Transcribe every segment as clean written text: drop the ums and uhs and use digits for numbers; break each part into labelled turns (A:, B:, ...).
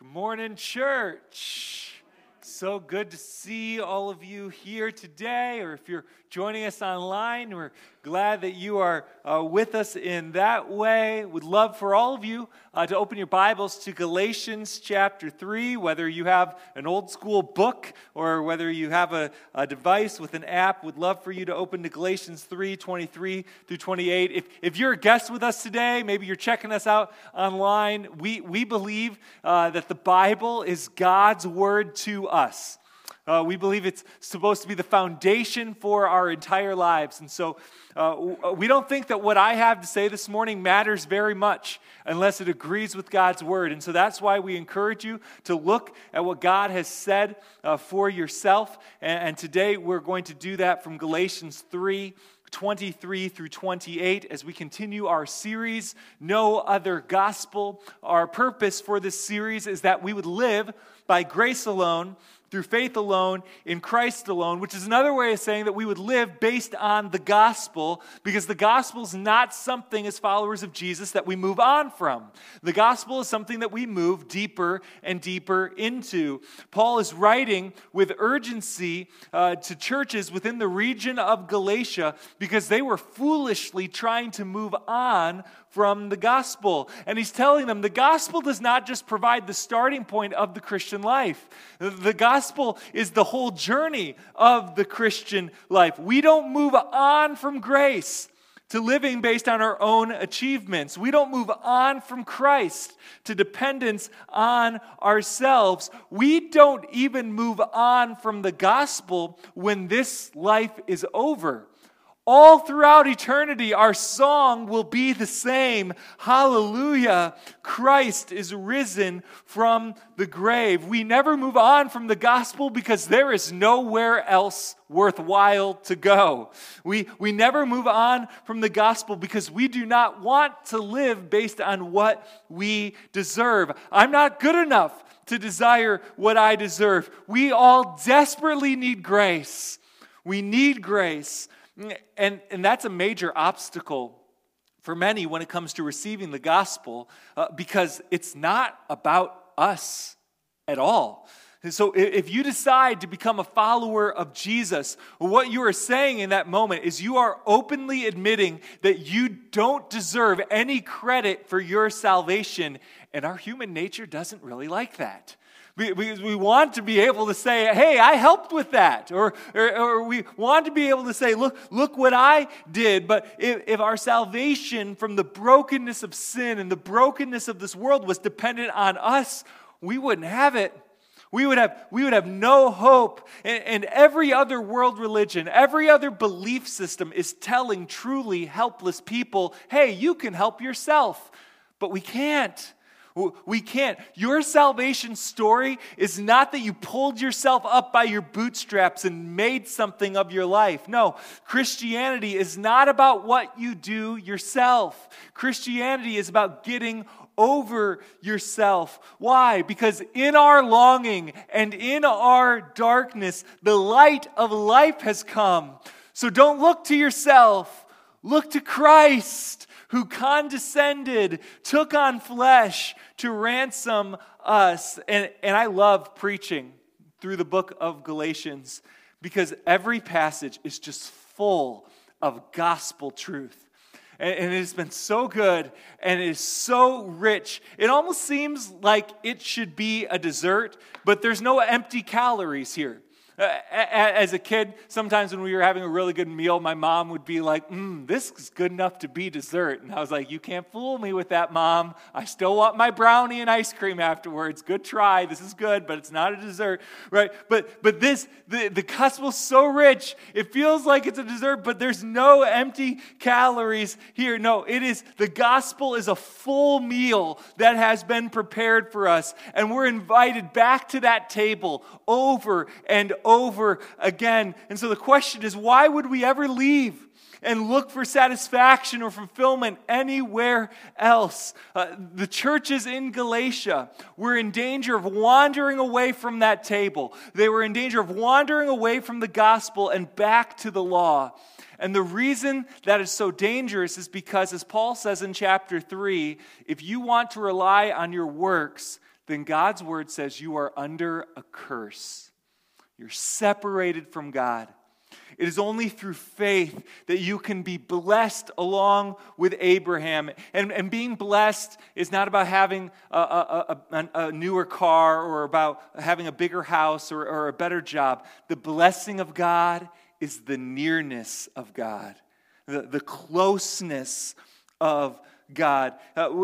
A: Good morning, church. So good to see all of you here today, or if you're joining us online, we're glad that you are with us in that way. Would love for all of you to open your Bibles to Galatians chapter 3, whether you have an old school book or whether you have a device with an app. Would love for you to open to Galatians 3, 23 through 28. If you're a guest with us today, maybe you're checking us out online, we believe that the Bible is God's word to us. We believe it's supposed to be the foundation for our entire lives. And so we don't think that what I have to say this morning matters very much unless it agrees with God's word. And so that's why we encourage you to look at what God has said for yourself. And today we're going to do that from Galatians 3, 23 through 28 as we continue our series, No Other Gospel. Our purpose for this series is that we would live by grace alone, through faith alone, in Christ alone, which is another way of saying that we would live based on the gospel, because the gospel is not something as followers of Jesus that we move on from. The gospel is something that we move deeper and deeper into. Paul is writing with urgency to churches within the region of Galatia because they were foolishly trying to move on from the gospel. And he's telling them the gospel does not just provide the starting point of the Christian life. The gospel is the whole journey of the Christian life. We don't move on from grace to living based on our own achievements. We don't move on from Christ to dependence on ourselves. We don't even move on from the gospel when this life is over. All throughout eternity, our song will be the same. Hallelujah, Christ is risen from the grave. We never move on from the gospel because there is nowhere else worthwhile to go. We never move on from the gospel because we do not want to live based on what we deserve. I'm not good enough to desire what I deserve. We all desperately need grace. We need grace. And that's a major obstacle for many when it comes to receiving the gospel because it's not about us at all. And so if you decide to become a follower of Jesus, what you are saying in that moment is you are openly admitting that you don't deserve any credit for your salvation, and our human nature doesn't really like that. We want to be able to say, hey, I helped with that. Or we want to be able to say, look what I did. But if our salvation from the brokenness of sin and the brokenness of this world was dependent on us, we wouldn't have it. We would have no hope. And every other world religion, every other belief system is telling truly helpless people, hey, you can help yourself. But we can't. We can't. Your salvation story is not that you pulled yourself up by your bootstraps and made something of your life. No, Christianity is not about what you do yourself. Christianity is about getting over yourself. Why? Because in our longing and in our darkness, the light of life has come. So don't look to yourself. Look to Christ, who condescended, took on flesh to ransom us. And I love preaching through the book of Galatians because every passage is just full of gospel truth. And it has been so good and it is so rich. It almost seems like it should be a dessert, but there's no empty calories here. As a kid, sometimes when we were having a really good meal, my mom would be like, this is good enough to be dessert. And I was like, you can't fool me with that, Mom. I still want my brownie and ice cream afterwards. Good try. This is good, but it's not a dessert, right? But the gospel's so rich, it feels like it's a dessert, but there's no empty calories here. No, the gospel is a full meal that has been prepared for us. And we're invited back to that table over and over again. And so the question is, why would we ever leave and look for satisfaction or fulfillment anywhere else? The churches in Galatia were in danger of wandering away from that table. They were in danger of wandering away from the gospel and back to the law. And the reason that is so dangerous is because, as Paul says in chapter 3, if you want to rely on your works, then God's word says you are under a curse. You're separated from God. It is only through faith that you can be blessed along with Abraham. And being blessed is not about having a newer car or about having a bigger house or a better job. The blessing of God is the nearness of God, the closeness of God.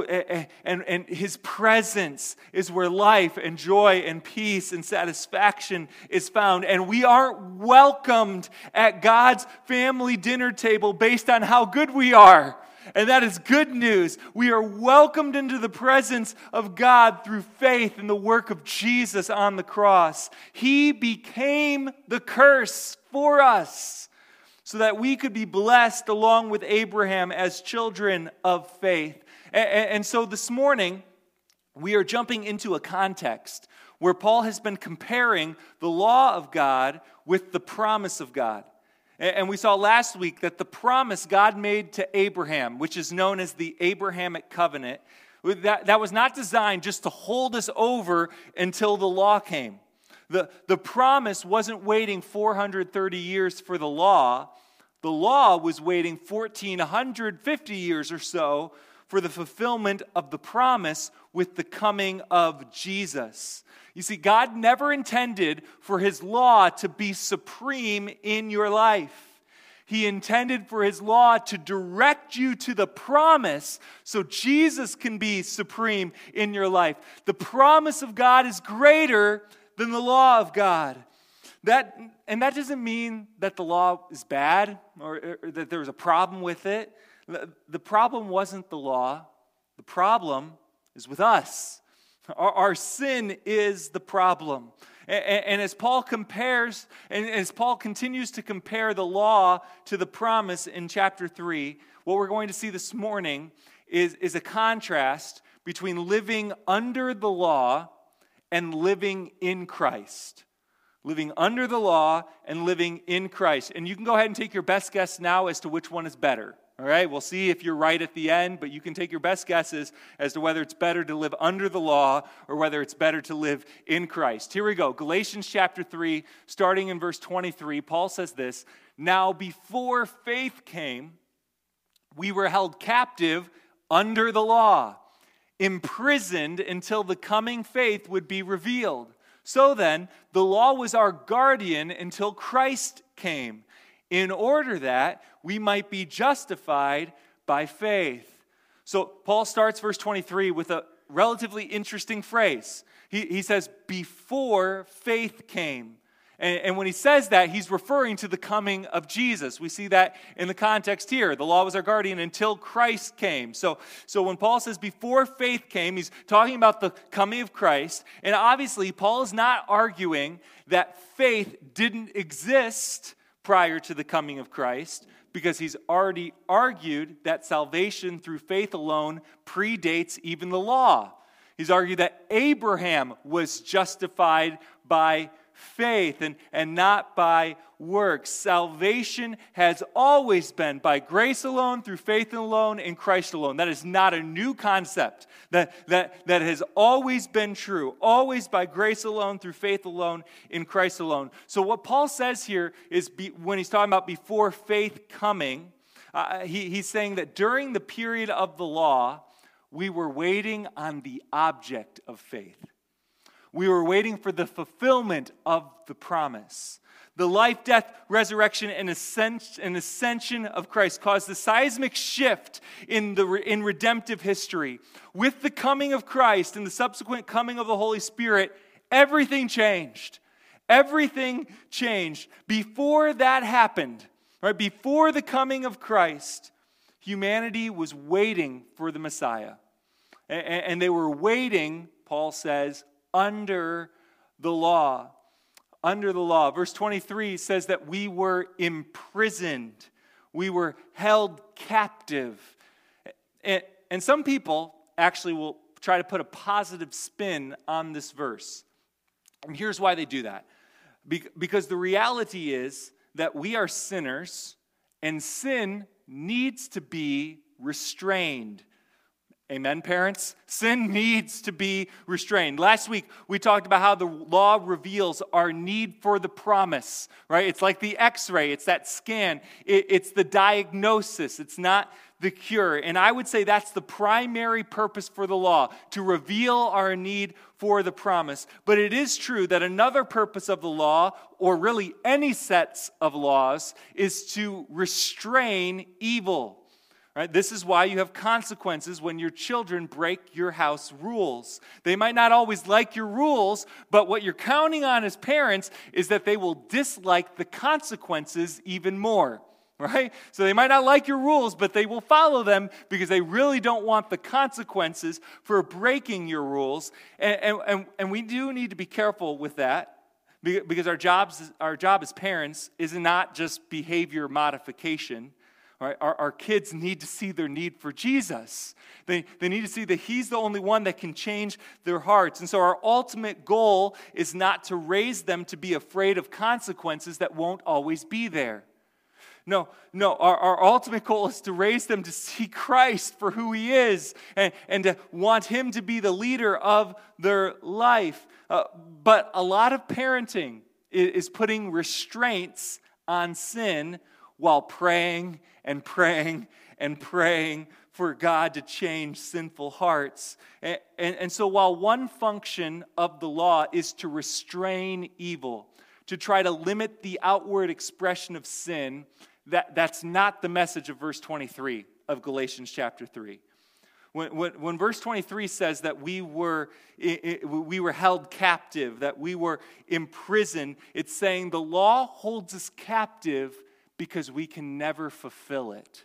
A: And His presence is where life and joy and peace and satisfaction is found. And we aren't welcomed at God's family dinner table based on how good we are. And that is good news. We are welcomed into the presence of God through faith in the work of Jesus on the cross. He became the curse for us, so that we could be blessed along with Abraham as children of faith. And so this morning, we are jumping into a context where Paul has been comparing the law of God with the promise of God. And we saw last week that the promise God made to Abraham, which is known as the Abrahamic covenant, that was not designed just to hold us over until the law came. The promise wasn't waiting 430 years for the law. The law was waiting 1,450 years or so for the fulfillment of the promise with the coming of Jesus. You see, God never intended for His law to be supreme in your life. He intended for His law to direct you to the promise so Jesus can be supreme in your life. The promise of God is greater than the law of God. That doesn't mean that the law is bad or that there was a problem with it. The problem wasn't the law. The problem is with us. Our sin is the problem. And as Paul compares, and as Paul continues to compare the law to the promise in chapter 3, what we're going to see this morning is a contrast between living under the law and living in Christ. Living under the law and living in Christ. And you can go ahead and take your best guess now as to which one is better. All right, we'll see if you're right at the end, but you can take your best guesses as to whether it's better to live under the law or whether it's better to live in Christ. Here we go. Galatians chapter 3, starting in verse 23, Paul says this, "Now before faith came, we were held captive under the law, imprisoned until the coming faith would be revealed. So then, the law was our guardian until Christ came, in order that we might be justified by faith." So Paul starts verse 23 with a relatively interesting phrase. He says, "Before faith came." And when he says that, he's referring to the coming of Jesus. We see that in the context here. The law was our guardian until Christ came. So when Paul says before faith came, he's talking about the coming of Christ. And obviously, Paul is not arguing that faith didn't exist prior to the coming of Christ, because he's already argued that salvation through faith alone predates even the law. He's argued that Abraham was justified by faith and not by works. Salvation has always been by grace alone, through faith alone, in Christ alone. That is not a new concept. That has always been true. Always by grace alone, through faith alone, in Christ alone. So what Paul says here is when he's talking about before faith coming, he's saying that during the period of the law, we were waiting on the object of faith. We were waiting for the fulfillment of the promise. The life, death, resurrection, and ascension of Christ caused the seismic shift in redemptive history. With the coming of Christ and the subsequent coming of the Holy Spirit, everything changed. Everything changed. Before that happened, right, before the coming of Christ, humanity was waiting for the Messiah. And they were waiting, Paul says, under the law. Under the law. Verse 23 says that we were imprisoned. We were held captive. And some people actually will try to put a positive spin on this verse. And here's why they do that. Because the reality is that we are sinners, and sin needs to be restrained. Amen, parents? Sin needs to be restrained. Last week, we talked about how the law reveals our need for the promise, right? It's like the x-ray. It's that scan. It's the diagnosis. It's not the cure. And I would say that's the primary purpose for the law, to reveal our need for the promise. But it is true that another purpose of the law, or really any sets of laws, is to restrain evil. Right? This is why you have consequences when your children break your house rules. They might not always like your rules, but what you're counting on as parents is that they will dislike the consequences even more. Right? So they might not like your rules, but they will follow them because they really don't want the consequences for breaking your rules. And we do need to be careful with that, because our job as parents is not just behavior modification. Right? Our kids need to see their need for Jesus. They need to see that He's the only one that can change their hearts. And so our ultimate goal is not to raise them to be afraid of consequences that won't always be there. No, our ultimate goal is to raise them to see Christ for who He is and to want Him to be the leader of their life. But a lot of parenting is putting restraints on sin while praying and praying and praying for God to change sinful hearts. And so while one function of the law is to restrain evil, to try to limit the outward expression of sin, that's not the message of verse 23 of Galatians chapter 3. When verse 23 says that we were held captive, that we were imprisoned, it's saying the law holds us captive because we can never fulfill it.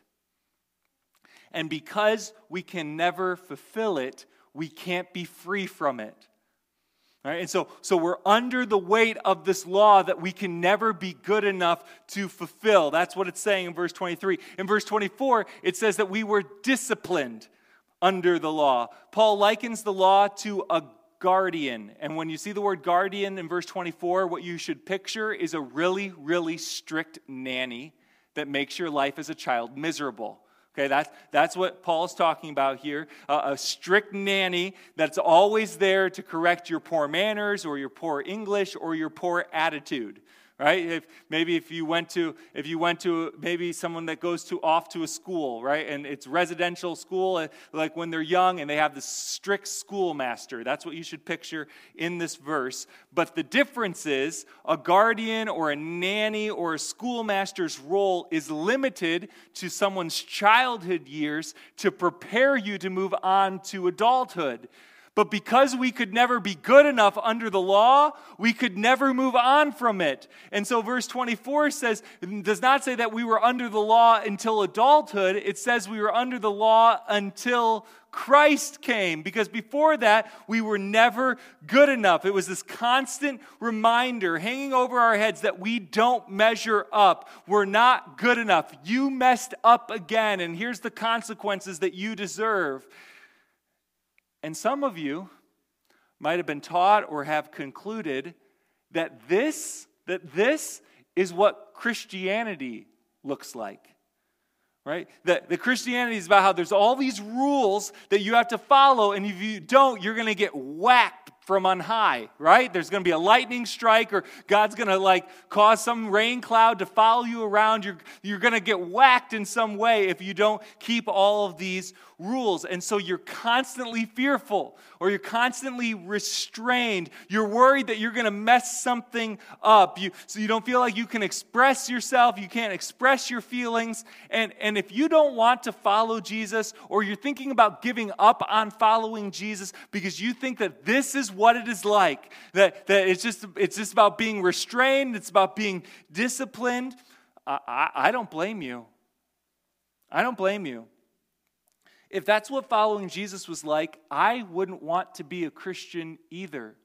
A: And because we can never fulfill it, we can't be free from it. Right? And so we're under the weight of this law that we can never be good enough to fulfill. That's what it's saying in verse 23. In verse 24, it says that we were disciplined under the law. Paul likens the law to a guardian. And when you see the word guardian in verse 24, what you should picture is a really, really strict nanny that makes your life as a child miserable. Okay, that's what Paul's talking about here. A strict nanny that's always there to correct your poor manners or your poor English or your poor attitude. Right? If you went to maybe someone that goes off to a school, right? And it's residential school, like when they're young and they have this strict schoolmaster. That's what you should picture in this verse. But the difference is a guardian or a nanny or a schoolmaster's role is limited to someone's childhood years to prepare you to move on to adulthood. But because we could never be good enough under the law, we could never move on from it. And so verse 24 does not say that we were under the law until adulthood. It says we were under the law until Christ came. Because before that, we were never good enough. It was this constant reminder hanging over our heads that we don't measure up. We're not good enough. You messed up again, and here's the consequences that you deserve. And some of you might have been taught or have concluded that this is what Christianity looks like. Right? That the Christianity is about how there's all these rules that you have to follow, and if you don't, you're going to get whacked from on high, right? There's going to be a lightning strike, or God's going to cause some rain cloud to follow you around. You're going to get whacked in some way if you don't keep all of these rules. And so you're constantly fearful, or you're constantly restrained. You're worried that you're going to mess something up. So you don't feel like you can express yourself. You can't express your feelings. And if you don't want to follow Jesus, or you're thinking about giving up on following Jesus because you think that this is what it is like, that it's just about being restrained, it's about being disciplined, I don't blame you. I don't blame you. If that's what following Jesus was like, I wouldn't want to be a Christian either.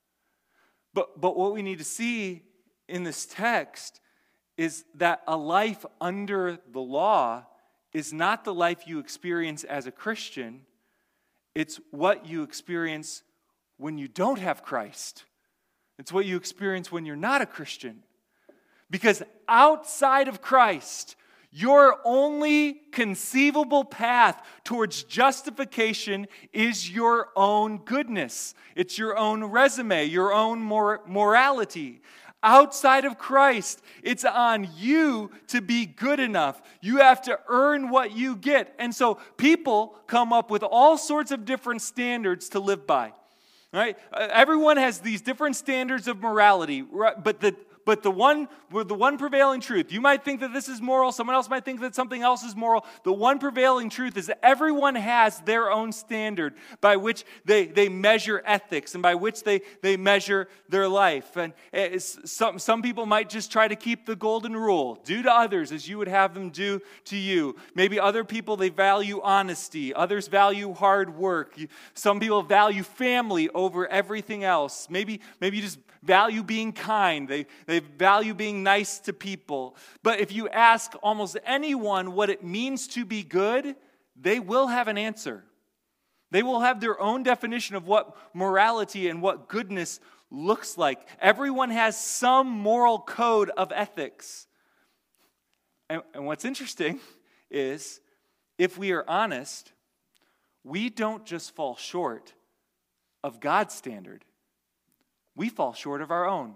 A: But what we need to see in this text is that a life under the law is not the life you experience as a Christian. It's what you experience when you don't have Christ. It's what you experience when you're not a Christian. Because outside of Christ, Your only conceivable path towards justification is your own goodness. It's your own resume, your own morality. Outside of Christ, it's on you to be good enough. You have to earn what you get. And so people come up with all sorts of different standards to live by. Right? Everyone has these different standards of morality, but the one prevailing truth, you might think that this is moral, someone else might think that something else is moral. The one prevailing truth is that everyone has their own standard by which they measure ethics and by which they measure their life. And some people might just try to keep the golden rule, do to others as you would have them do to you. Maybe other people, they value honesty. Others value hard work. Some people value family over everything else. Maybe you just value being kind. They value being nice to people. But if you ask almost anyone what it means to be good, they will have an answer. They will have their own definition of what morality and what goodness looks like. Everyone has some moral code of ethics. And what's interesting is, if we are honest, we don't just fall short of God's standard. We fall short of our own.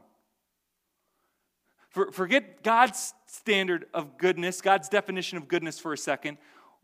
A: Forget God's standard of goodness, God's definition of goodness for a second.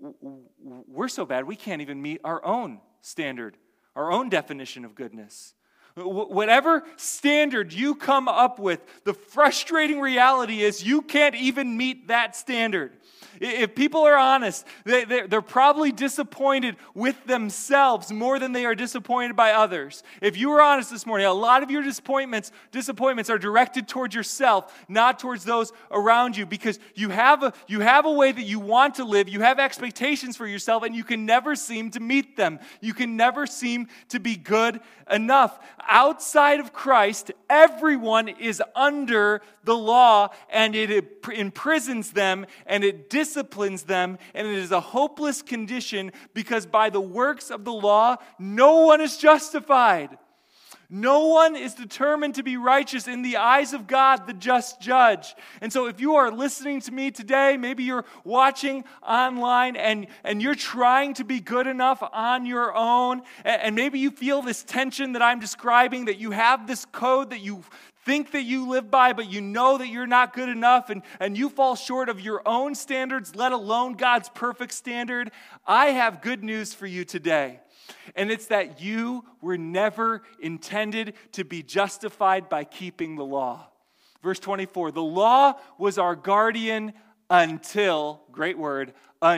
A: We're so bad we can't even meet our own standard, our own definition of goodness. Whatever standard you come up with, the frustrating reality is you can't even meet that standard. If people are honest, they're probably disappointed with themselves more than they are disappointed by others. If you were honest this morning, a lot of your disappointments are directed towards yourself, not towards those around you, because you have a way that you want to live, you have expectations for yourself, and you can never seem to meet them. You can never seem to be good enough. Outside of Christ, everyone is under the law, and it imprisons them, and it disciplines them, and it is a hopeless condition because by the works of the law, no one is justified. No one is determined to be righteous in the eyes of God, the just judge. And so if you are listening to me today, maybe you're watching online and you're trying to be good enough on your own, and maybe you feel this tension that I'm describing, that you have this code that you think that you live by, but you know that you're not good enough, and you fall short of your own standards, let alone God's perfect standard, I have good news for you today. And it's that you were never intended to be justified by keeping the law. Verse 24, the law was our guardian until, great word,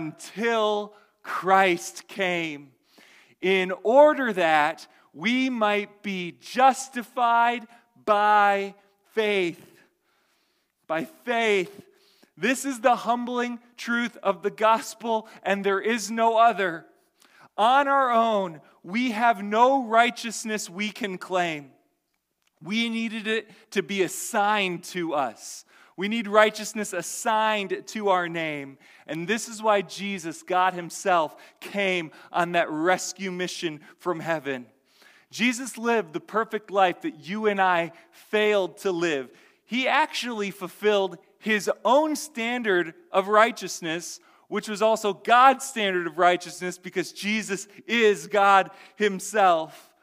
A: until Christ came, in order that we might be justified by faith. By faith. This is the humbling truth of the gospel, and there is no other. On our own, we have no righteousness we can claim. We needed it to be assigned to us. We need righteousness assigned to our name. And this is why Jesus, God himself, came on that rescue mission from heaven. Jesus lived the perfect life that you and I failed to live. He actually fulfilled his own standard of righteousness, which was also God's standard of righteousness, because Jesus is God himself.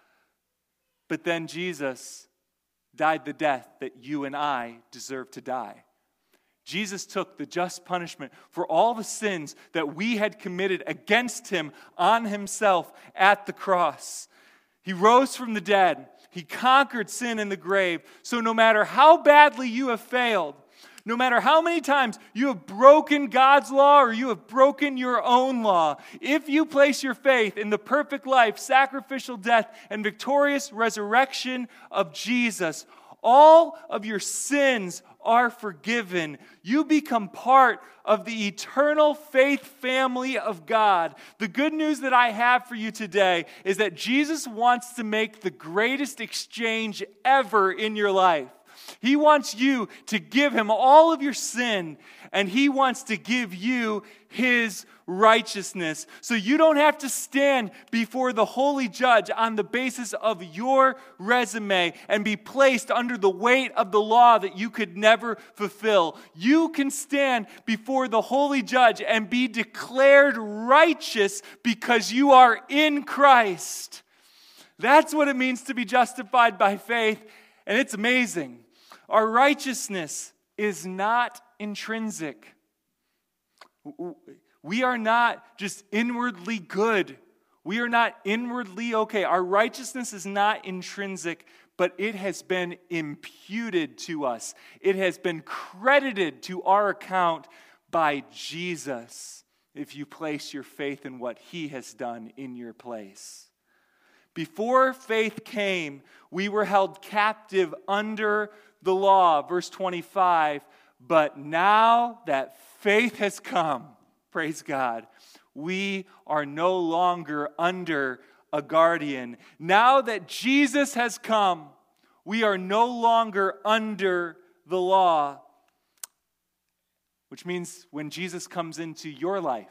A: But then Jesus died the death that you and I deserve to die. Jesus took the just punishment for all the sins that we had committed against him on himself at the cross. He rose from the dead. He conquered sin in the grave. So no matter how badly you have failed, no matter how many times you have broken God's law or you have broken your own law, if you place your faith in the perfect life, sacrificial death, and victorious resurrection of Jesus, all of your sins are forgiven. You become part of the eternal faith family of God. The good news that I have for you today is that Jesus wants to make the greatest exchange ever in your life. He wants you to give him all of your sin, and he wants to give you his righteousness. So you don't have to stand before the holy judge on the basis of your resume and be placed under the weight of the law that you could never fulfill. You can stand before the holy judge and be declared righteous because you are in Christ. That's what it means to be justified by faith, and it's amazing. Our righteousness is not intrinsic. We are not just inwardly good. We are not inwardly okay. Our righteousness is not intrinsic, but it has been imputed to us. It has been credited to our account by Jesus if you place your faith in what he has done in your place. Before faith came, we were held captive under the law, verse 25, but now that faith has come, praise God, we are no longer under a guardian. Now that Jesus has come, we are no longer under the law, which means when Jesus comes into your life,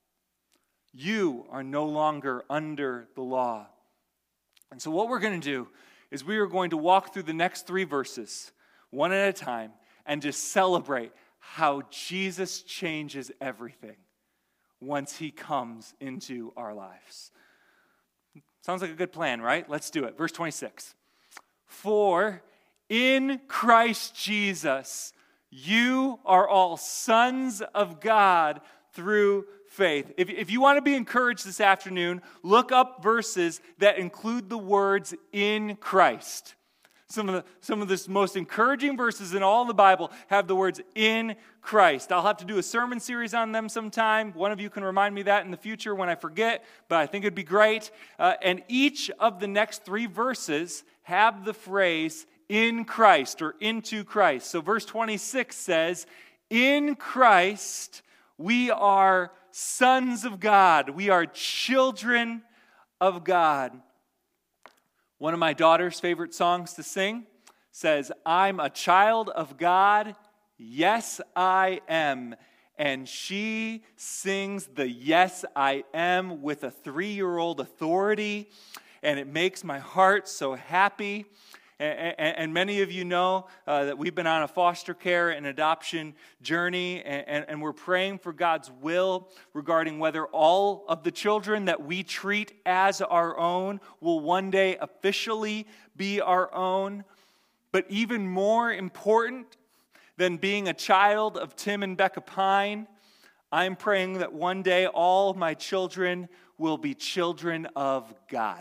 A: you are no longer under the law. And so what we're going to do is we are going to walk through the next 3 verses, one at a time, and just celebrate how Jesus changes everything once he comes into our lives. Sounds like a good plan, right? Let's do it. Verse 26. For in Christ Jesus, you are all sons of God through faith. If you want to be encouraged this afternoon, look up verses that include the words in Christ. Some of the most encouraging verses in all the Bible have the words in Christ. I'll have to do a sermon series on them sometime. One of you can remind me that in the future when I forget, but I think it'd be great. And each of the next 3 verses have the phrase in Christ or into Christ. So verse 26 says, in Christ we are sons of God. We are children of God. One of my daughter's favorite songs to sing says, I'm a child of God, yes I am. And she sings the yes I am with a 3-year-old authority, and it makes my heart so happy. And many of you know that we've been on a foster care and adoption journey, and we're praying for God's will regarding whether all of the children that we treat as our own will one day officially be our own. But even more important than being a child of Tim and Becca Pine, I'm praying that one day all of my children will be children of God.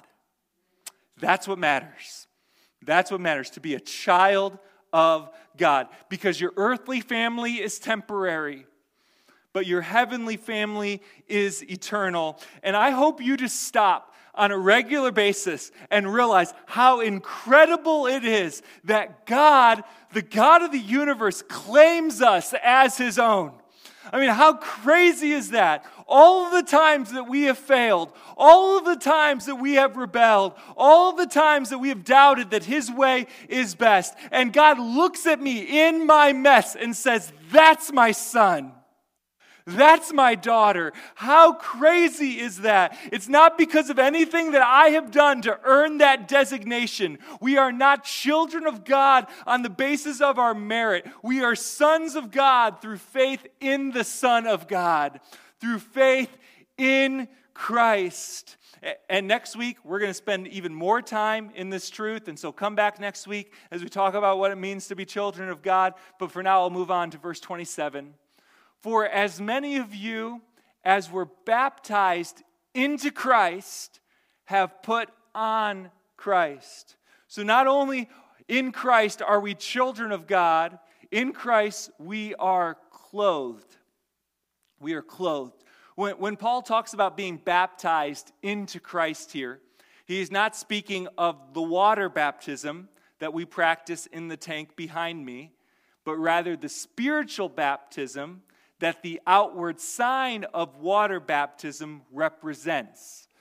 A: That's what matters. That's what matters, to be a child of God. Because your earthly family is temporary, but your heavenly family is eternal. And I hope you just stop on a regular basis and realize how incredible it is that God, the God of the universe, claims us as his own. I mean, how crazy is that? All of the times that we have failed, all of the times that we have rebelled, all of the times that we have doubted that his way is best. And God looks at me in my mess and says, that's my son. That's my daughter. How crazy is that? It's not because of anything that I have done to earn that designation. We are not children of God on the basis of our merit. We are sons of God through faith in the Son of God, through faith in Christ. And next week, we're going to spend even more time in this truth. And so come back next week as we talk about what it means to be children of God. But for now, I'll move on to verse 27. For as many of you as were baptized into Christ have put on Christ. So not only in Christ are we children of God, in Christ we are clothed. We are clothed. When Paul talks about being baptized into Christ here, he is not speaking of the water baptism that we practice in the tank behind me, but rather the spiritual baptism that the outward sign of water baptism represents.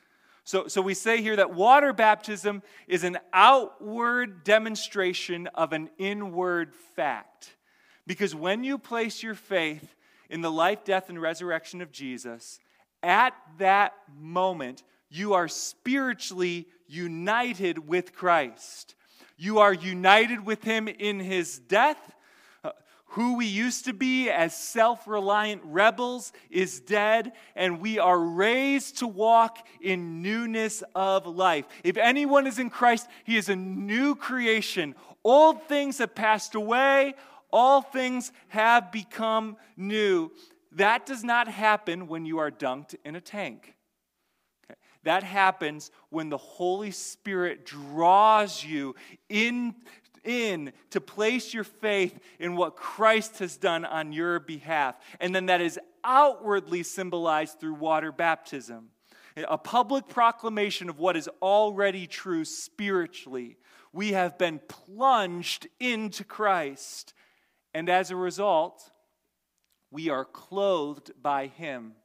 A: So we say here that water baptism is an outward demonstration of an inward fact. Because when you place your faith in the life, death, and resurrection of Jesus, at that moment, you are spiritually united with Christ. You are united with him in his death. Who we used to be as self-reliant rebels is dead, and we are raised to walk in newness of life. If anyone is in Christ, he is a new creation. Old things have passed away. All things have become new. That does not happen when you are dunked in a tank. Okay. That happens when the Holy Spirit draws you in to place your faith in what Christ has done on your behalf. And then that is outwardly symbolized through water baptism. A public proclamation of what is already true spiritually. We have been plunged into Christ. And as a result, we are clothed by him.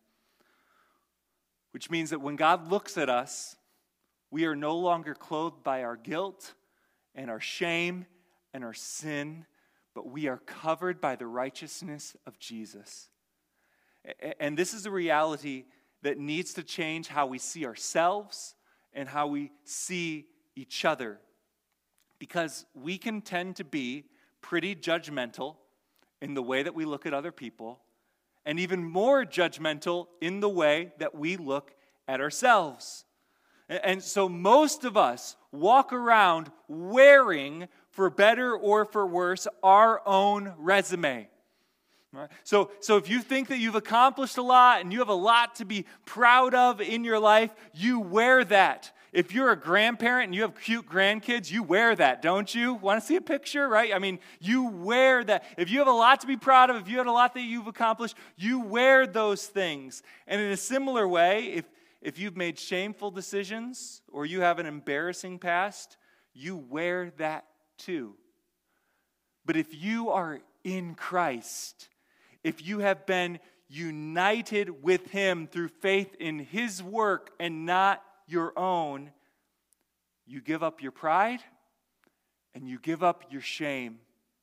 A: Which means that when God looks at us, we are no longer clothed by our guilt and our shame and our sin, but we are covered by the righteousness of Jesus. And this is a reality that needs to change how we see ourselves and how we see each other. Because we can tend to be pretty judgmental in the way that we look at other people, and even more judgmental in the way that we look at ourselves. And so most of us walk around wearing, for better or for worse, our own resume. Right? So if you think that you've accomplished a lot and you have a lot to be proud of in your life, you wear that. If you're a grandparent and you have cute grandkids, you wear that, don't you? Want to see a picture, right? I mean, you wear that. If you have a lot to be proud of, if you have a lot that you've accomplished, you wear those things. And in a similar way, if you've made shameful decisions or you have an embarrassing past, you wear that too. But if you are in Christ, if you have been united with him through faith in his work and not your own, you give up your pride and you give up your shame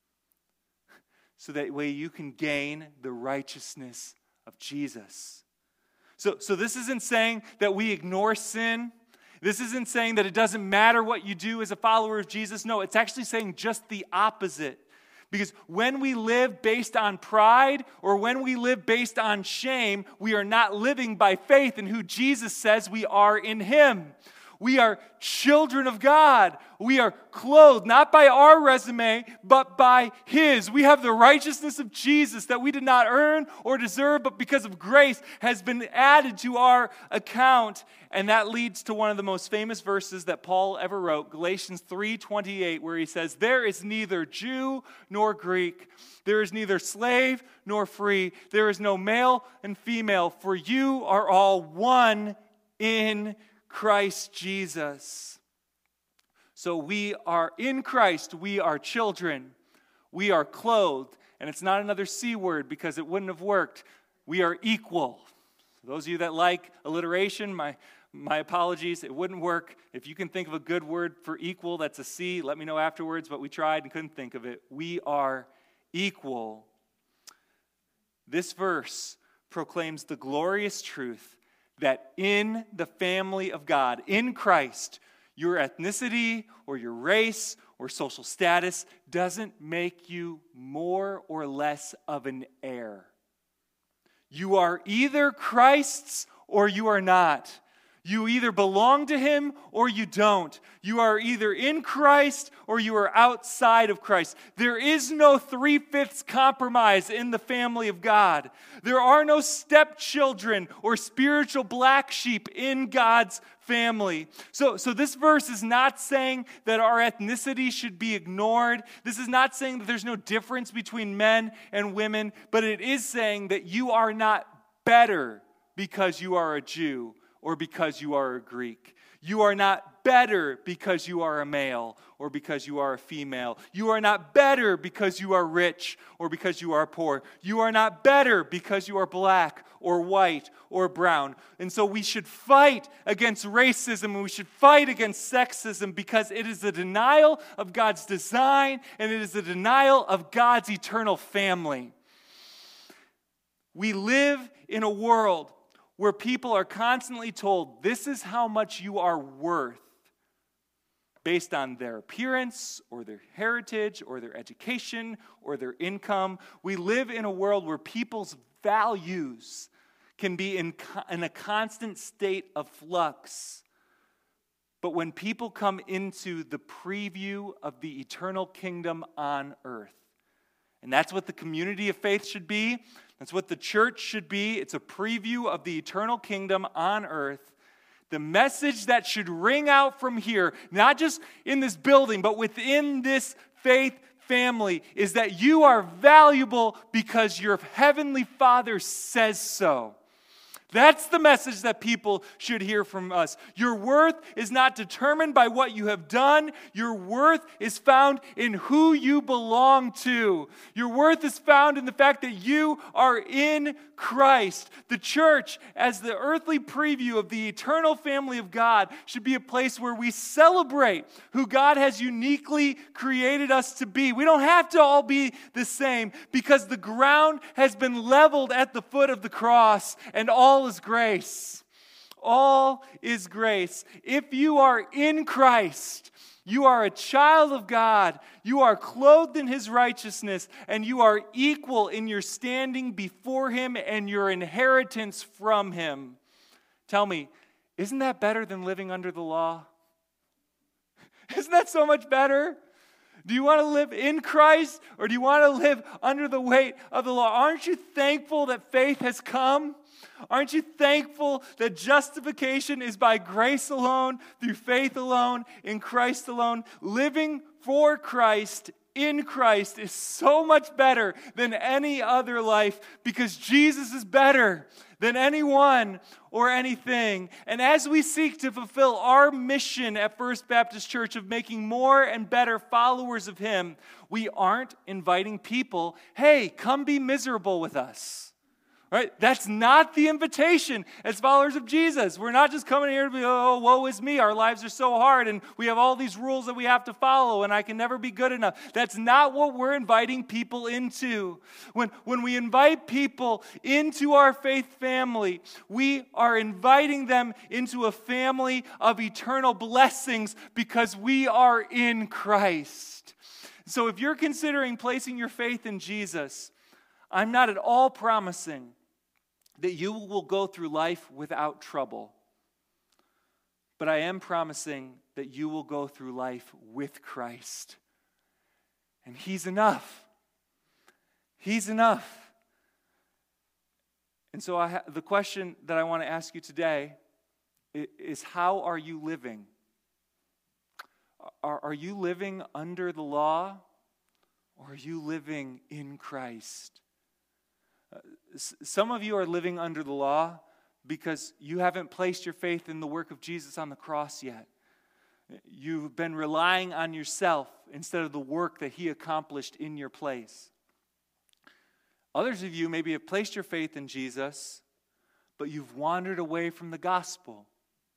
A: so that way you can gain the righteousness of Jesus. So this isn't saying that we ignore sin. This isn't saying that it doesn't matter what you do as a follower of Jesus. No, it's actually saying just the opposite. Because when we live based on pride or when we live based on shame, we are not living by faith in who Jesus says we are in him. We are children of God. We are clothed not by our resume, but by his. We have the righteousness of Jesus that we did not earn or deserve, but because of grace has been added to our account. And that leads to one of the most famous verses that Paul ever wrote, Galatians 3:28, where he says, "There is neither Jew nor Greek. There is neither slave nor free. There is no male and female, for you are all one in Christ Jesus." So we are in Christ, we are children, we are clothed, and it's not another C word because it wouldn't have worked. We are equal. Those of you that like alliteration, my apologies, it wouldn't work. If you can think of a good word for equal that's a C, let me know afterwards, but we tried and couldn't think of it. We are equal. This verse proclaims the glorious truth that in the family of God, in Christ, your ethnicity or your race or social status doesn't make you more or less of an heir. You are either Christ's or you are not. You either belong to him or you don't. You are either in Christ or you are outside of Christ. There is no 3/5 compromise in the family of God. There are no stepchildren or spiritual black sheep in God's family. So this verse is not saying that our ethnicity should be ignored. This is not saying that there's no difference between men and women, but it is saying that you are not better because you are a Jew or because you are a Greek. You are not better because you are a male or because you are a female. You are not better because you are rich or because you are poor. You are not better because you are black or white or brown. And so we should fight against racism and we should fight against sexism because it is a denial of God's design and it is a denial of God's eternal family. We live in a world where people are constantly told, this is how much you are worth based on their appearance or their heritage or their education or their income. We live in a world where people's values can be in a constant state of flux. But when people come into the preview of the eternal kingdom on earth, and that's what the community of faith should be, that's what the church should be. It's a preview of the eternal kingdom on earth. The message that should ring out from here, not just in this building, but within this faith family, is that you are valuable because your heavenly Father says so. That's the message that people should hear from us. Your worth is not determined by what you have done. Your worth is found in who you belong to. Your worth is found in the fact that you are in Christ. The church, as the earthly preview of the eternal family of God, should be a place where we celebrate who God has uniquely created us to be. We don't have to all be the same because the ground has been leveled at the foot of the cross and all is grace. All is grace. If you are in Christ, you are a child of God. You are clothed in His righteousness, and you are equal in your standing before Him and your inheritance from Him. Tell me, isn't that better than living under the law? Isn't that so much better? Do you want to live in Christ, or do you want to live under the weight of the law? Aren't you thankful that faith has come? Aren't you thankful that justification is by grace alone, through faith alone, in Christ alone? Living for Christ, in Christ, is so much better than any other life because Jesus is better than anyone or anything. And as we seek to fulfill our mission at First Baptist Church of making more and better followers of Him, we aren't inviting people, hey, come be miserable with us. Right? That's not the invitation as followers of Jesus. We're not just coming here to be, oh, woe is me. Our lives are so hard and we have all these rules that we have to follow and I can never be good enough. That's not what we're inviting people into. When we invite people into our faith family, we are inviting them into a family of eternal blessings because we are in Christ. So if you're considering placing your faith in Jesus, I'm not at all promising that you will go through life without trouble. But I am promising that you will go through life with Christ. And He's enough. He's enough. And so the question that I want to ask you today is, how are you living? Are you living under the law, or are you living in Christ? Some of you are living under the law because you haven't placed your faith in the work of Jesus on the cross yet. You've been relying on yourself instead of the work that He accomplished in your place. Others of you maybe have placed your faith in Jesus, but you've wandered away from the gospel.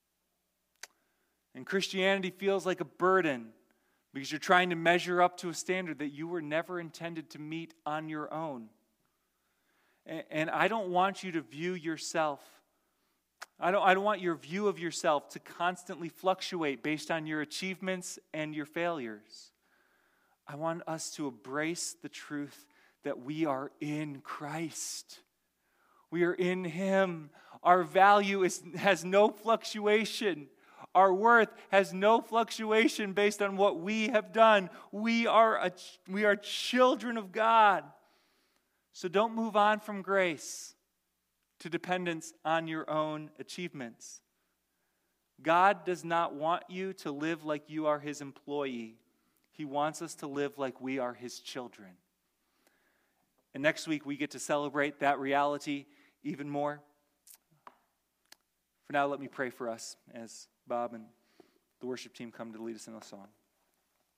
A: And Christianity feels like a burden because you're trying to measure up to a standard that you were never intended to meet on your own. And I don't want you to view yourself. I don't want your view of yourself to constantly fluctuate based on your achievements and your failures. I want us to embrace the truth that we are in Christ. We are in Him. Our value has no fluctuation. Our worth has no fluctuation based on what we have done. We are children of God. So don't move on from grace to dependence on your own achievements. God does not want you to live like you are His employee. He wants us to live like we are His children. And next week we get to celebrate that reality even more. For now, let me pray for us as Bob and the worship team come to lead us in a song.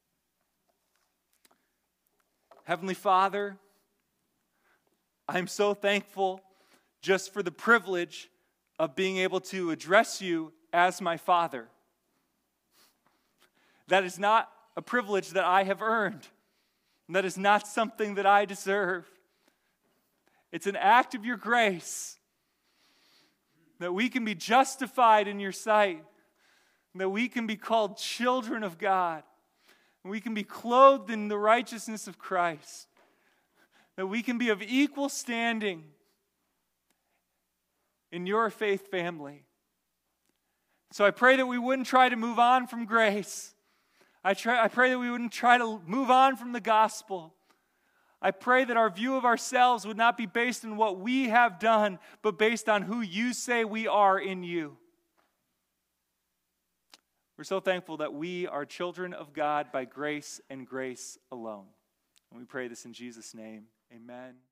A: Heavenly Father, I'm so thankful just for the privilege of being able to address you as my Father. That is not a privilege that I have earned. That is not something that I deserve. It's an act of your grace that we can be justified in your sight, that we can be called children of God, and we can be clothed in the righteousness of Christ, that we can be of equal standing in your faith family. So I pray that we wouldn't try to move on from grace. I pray that we wouldn't try to move on from the gospel. I pray that our view of ourselves would not be based on what we have done, but based on who you say we are in you. We're so thankful that we are children of God by grace and grace alone. And we pray this in Jesus' name. Amen.